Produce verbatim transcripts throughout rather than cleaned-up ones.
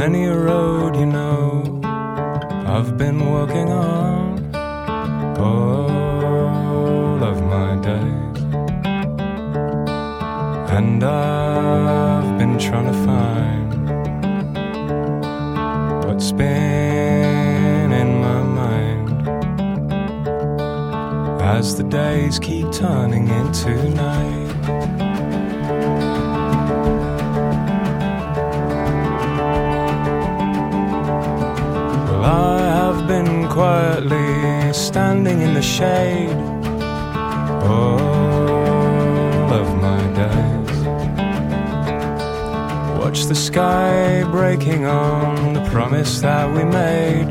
many a road, you know, I've been walking on all of my days, and I've been trying to find what's been in my mind as the days keep turning into night. Well, I have been quietly standing in the shade all of my days. Watch the sky breaking on the promise that we made.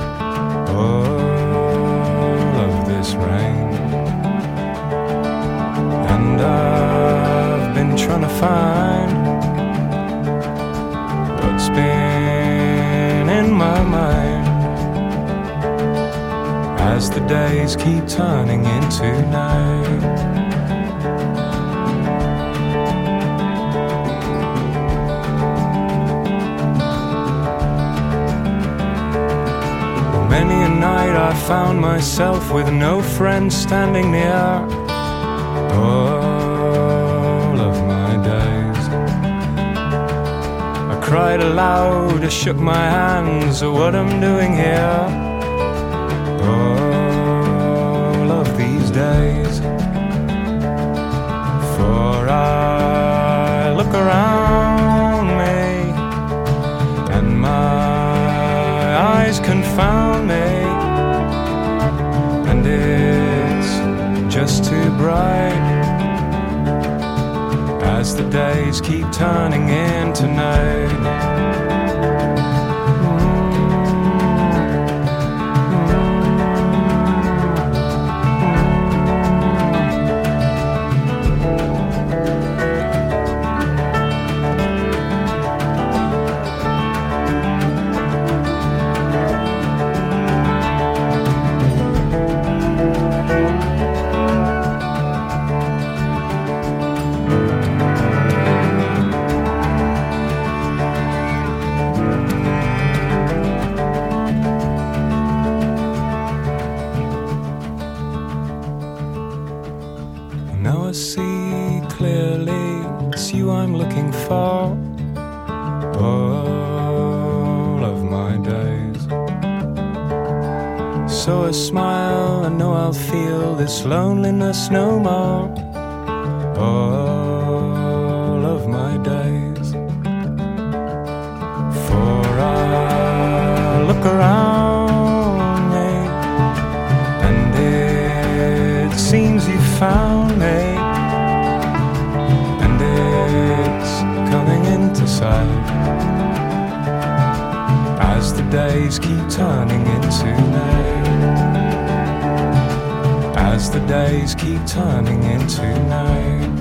All of this rain, and I've been trying to find what's been in my mind as the days keep turning into night. Many a night I found myself with no friend standing near all of my days. I cried aloud, I shook my hands at what I'm doing here all of these days. For I look around me and my eyes confound me, and it's just too bright as the days keep turning into night. Now I see clearly it's you I'm looking for all of my days. So I smile, I know I'll feel this loneliness no more all of my days. For I look around me and it seems you found me, and it's coming into sight as the days keep turning into night, as the days keep turning into night.